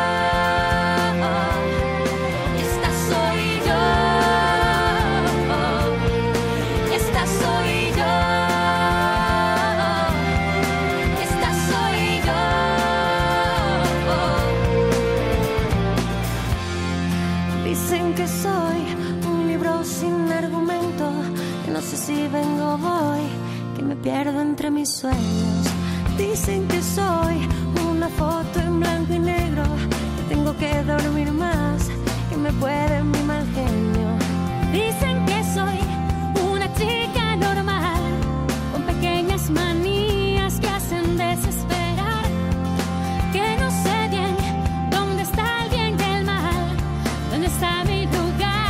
Si vengo voy, que me pierdo entre mis sueños. Dicen que soy una foto en blanco y negro, que tengo que dormir más, que me puede mi mal genio. Dicen que soy una chica normal, con pequeñas manías que hacen desesperar, que no sé bien dónde está el bien y el mal, dónde está mi lugar.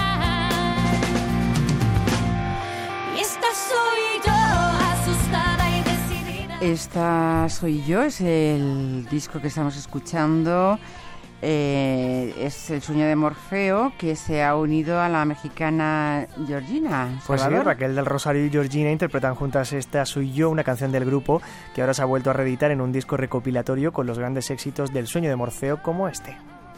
Esta soy yo, asustada y decidida. Esta soy yo, es el disco que estamos escuchando. Eh, es El sueño de Morfeo, que se ha unido a la mexicana Georgina. Pues sí, Raquel del Rosario y Georgina interpretan juntas Esta soy yo, una canción del grupo que ahora se ha vuelto a reeditar en un disco recopilatorio con los grandes éxitos del sueño de Morfeo como este.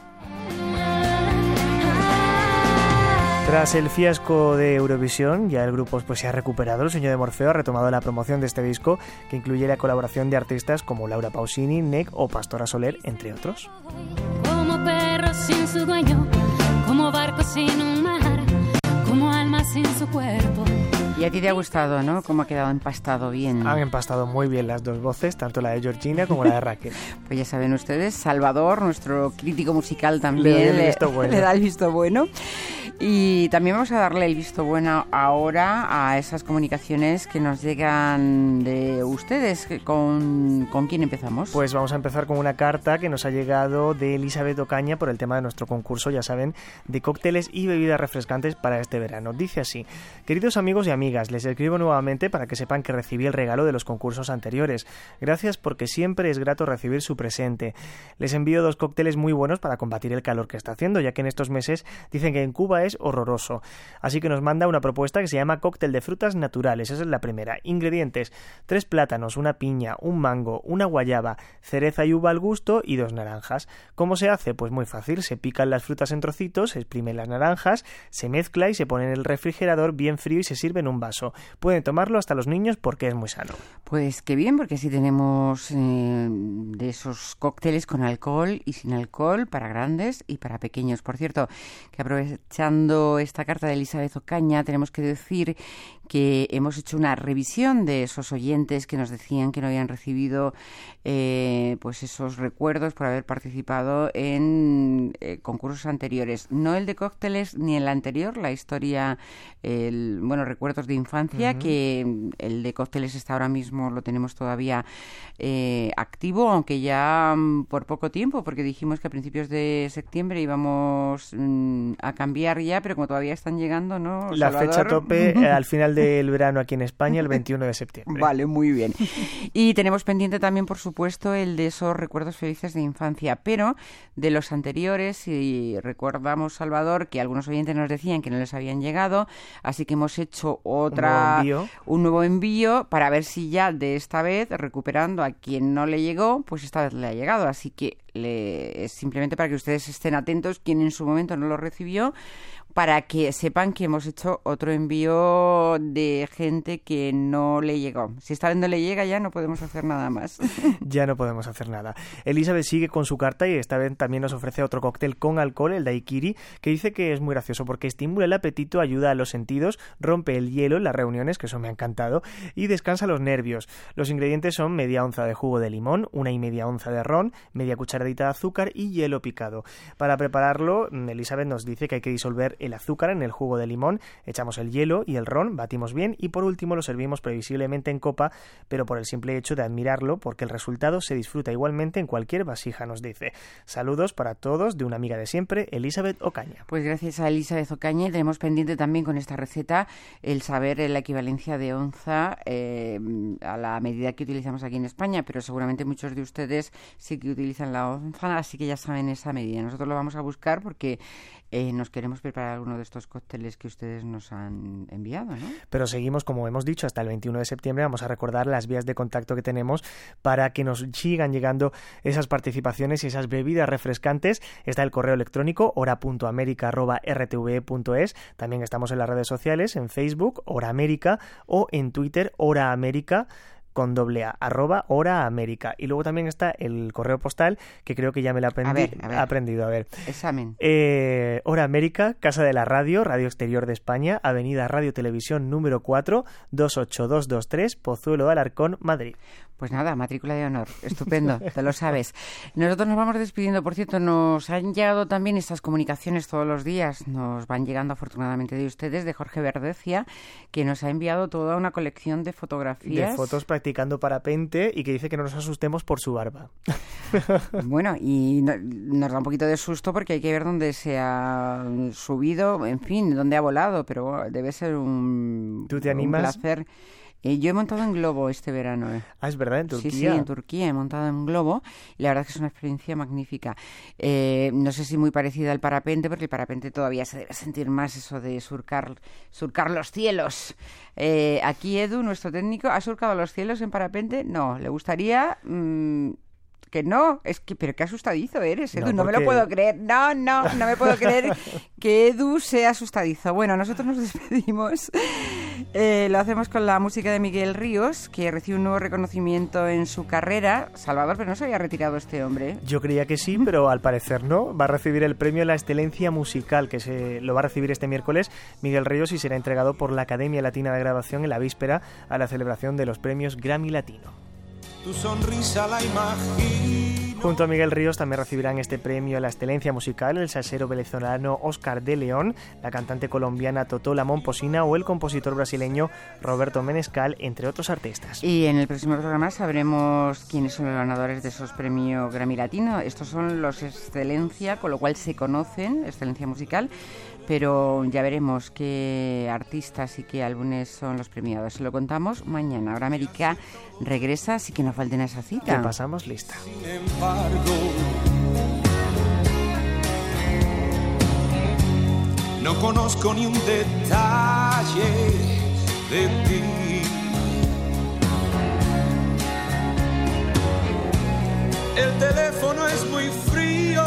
Tras el fiasco de Eurovisión, ya el grupo pues, se ha recuperado. El sueño de Morfeo ha retomado la promoción de este disco, que incluye la colaboración de artistas como Laura Pausini, N E C o Pastora Soler, entre otros. Como perro sin su dueño, como barco sin un mar, como alma sin su cuerpo. Y a ti te ha gustado, ¿no? Cómo ha quedado empastado bien. Han empastado muy bien las dos voces, tanto la de Georgina como la de Raquel. Pues ya saben ustedes, Salvador, nuestro crítico musical también, le, el visto bueno. le da el visto bueno. Y también vamos a darle el visto bueno ahora a esas comunicaciones que nos llegan de ustedes. ¿Con, ¿Con quién empezamos? Pues vamos a empezar con una carta que nos ha llegado de Elizabeth Ocaña por el tema de nuestro concurso, ya saben, de cócteles y bebidas refrescantes para este verano. Dice así: queridos amigos y amigas, les escribo nuevamente para que sepan que recibí el regalo de los concursos anteriores. Gracias, porque siempre es grato recibir su presente. Les envío dos cócteles muy buenos para combatir el calor que está haciendo, ya que en estos meses dicen que en Cuba es horroroso. Así que nos manda una propuesta que se llama cóctel de frutas naturales. Esa es la primera. Ingredientes: tres plátanos, una piña, un mango, una guayaba, cereza y uva al gusto y dos naranjas. ¿Cómo se hace? Pues muy fácil. Se pican las frutas en trocitos, se exprimen las naranjas, se mezcla y se pone en el refrigerador bien frío y se sirve en un vaso. Pueden tomarlo hasta los niños porque es muy sano. Pues qué bien, porque así tenemos eh, de esos cócteles con alcohol y sin alcohol para grandes y para pequeños. Por cierto, que aprovechando esta carta de Elizabeth Ocaña, tenemos que decir que hemos hecho una revisión de esos oyentes que nos decían que no habían recibido eh, pues esos recuerdos por haber participado en eh, concursos anteriores. No el de cócteles ni el anterior, la historia, el, bueno, recuerdos de infancia, uh-huh. que el de cócteles está ahora mismo, lo tenemos todavía eh, activo, aunque ya um, por poco tiempo, porque dijimos que a principios de septiembre íbamos um, a cambiar ya, pero como todavía están llegando, ¿no, la Salvador? Fecha tope eh, al final del verano aquí en España, el veintiuno de septiembre. Vale, muy bien. Y tenemos pendiente también, por supuesto, el de esos recuerdos felices de infancia, pero de los anteriores, si recordamos, Salvador, que algunos oyentes nos decían que no les habían llegado, así que hemos hecho otra, un nuevo envío, un nuevo envío para ver si ya de esta vez, recuperando a quien no le llegó, pues esta vez le ha llegado. Así que le, simplemente para que ustedes estén atentos, quien en su momento no lo recibió, para que sepan que hemos hecho otro envío de gente que no le llegó. Si esta vez no le llega, ya no podemos hacer nada más. Ya no podemos hacer nada. Elizabeth sigue con su carta y esta vez también nos ofrece otro cóctel con alcohol, el daiquiri, que dice que es muy gracioso porque estimula el apetito, ayuda a los sentidos, rompe el hielo en las reuniones, que eso me ha encantado, y descansa los nervios. Los ingredientes son media onza de jugo de limón, una y media onza de ron, media cucharadita de azúcar y hielo picado. Para prepararlo, Elizabeth nos dice que hay que disolver el azúcar en el jugo de limón, echamos el hielo y el ron, batimos bien y por último lo servimos previsiblemente en copa, pero por el simple hecho de admirarlo, porque el resultado se disfruta igualmente en cualquier vasija, nos dice. Saludos para todos de una amiga de siempre, Elizabeth Ocaña. Pues gracias a Elizabeth Ocaña, y tenemos pendiente también con esta receta el saber la equivalencia de onza eh, a la medida que utilizamos aquí en España, pero seguramente muchos de ustedes sí que utilizan la onza, así que ya saben esa medida. Nosotros lo vamos a buscar porque eh, nos queremos preparar alguno de estos cócteles que ustedes nos han enviado, ¿no? Pero seguimos, como hemos dicho, hasta el veintiuno de septiembre. Vamos a recordar las vías de contacto que tenemos para que nos sigan llegando esas participaciones y esas bebidas refrescantes. Está el correo electrónico hora punto america arroba r t v e punto es. También estamos en las redes sociales, en Facebook, Hora América, o en Twitter, Hora América, con doble A, arroba Hora América. Y luego también está el correo postal, que creo que ya me lo aprendí, a ver, a ver. aprendido. A ver. Examen. Eh, Hora América, Casa de la Radio, Radio Exterior de España, Avenida Radio Televisión número cuatro, dos ocho dos dos tres, Pozuelo de Alarcón, Madrid. Pues nada, matrícula de honor. Estupendo, te lo sabes. Nosotros nos vamos despidiendo. Por cierto, nos han llegado también estas comunicaciones todos los días. Nos van llegando afortunadamente de ustedes, de Jorge Verdecia, que nos ha enviado toda una colección de fotografías. De fotos practicando parapente y que dice que no nos asustemos por su barba. Bueno, y no, nos da un poquito de susto porque hay que ver dónde se ha subido, en fin, dónde ha volado, pero debe ser un, ¿Tú te animas? un placer. Eh, yo he montado en globo este verano. Eh. Ah, es verdad, en Turquía. Sí, sí, en Turquía he montado en globo y la verdad es que es una experiencia magnífica. Eh, no sé si muy parecida al parapente, porque el parapente todavía se debe sentir más eso de surcar, surcar los cielos. Eh, aquí Edu, nuestro técnico, ¿ha surcado los cielos en parapente? No, le gustaría... Mmm, que no, es que, pero qué asustadizo eres, Edu, no, no me lo puedo creer, no, no, no me puedo creer que Edu sea asustadizo. Bueno, nosotros nos despedimos, eh, lo hacemos con la música de Miguel Ríos, que recibe un nuevo reconocimiento en su carrera. Salvador, pero no se había retirado este hombre. Yo creía que sí, pero al parecer no. Va a recibir el premio a la excelencia musical, que se lo va a recibir este miércoles Miguel Ríos, y será entregado por la Academia Latina de Grabación en la víspera a la celebración de los premios Grammy Latino. Tu sonrisa la imagino Junto a Miguel Ríos también recibirán este premio a la excelencia musical el salsero venezolano Oscar de León, la cantante colombiana Totola Momposina o el compositor brasileño Roberto Menescal, entre otros artistas. Y en el próximo programa sabremos quiénes son los ganadores de esos premios Grammy Latino. Estos son los excelencia, con lo cual se conocen, excelencia musical, pero ya veremos qué artistas y qué álbumes son los premiados. Se lo contamos mañana. Ahora América regresa, así que no falten a esa cita. Que pasamos lista. Sin embargo, no conozco ni un detalle de ti. El teléfono es muy frío,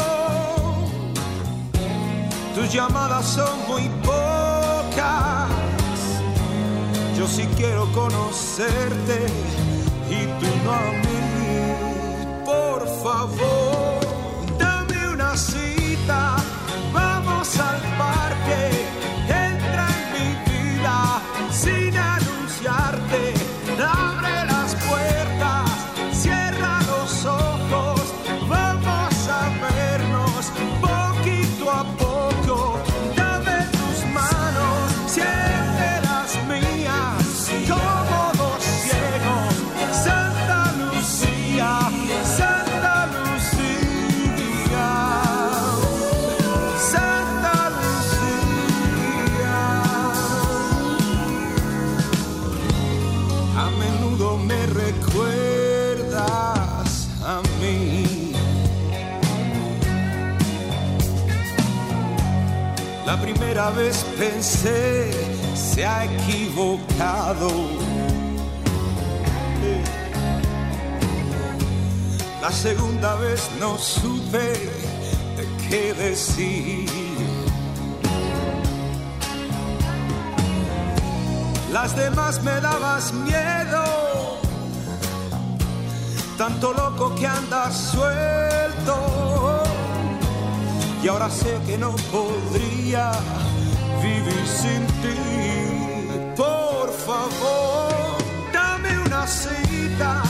tus llamadas son muy pocas. Yo sí quiero conocerte y tú no a mí. Por favor, dame una cita, vamos al parque, entra en mi vida sin anunciarte. Abre las puertas, cierra los ojos, vamos a vernos poquito a poco. Dame tus manos, siente las mías, como dos ciegos. Santa Lucía, Santa Lucía, Santa Lucía. A menudo me recuerdas a mí. La primera vez pensé, se ha equivocado. La segunda vez no supe de qué decir. Las demás me dabas miedo, tanto loco que andas suelto. Y ahora sé que no podría vivir sin ti. Por favor, dame una cita,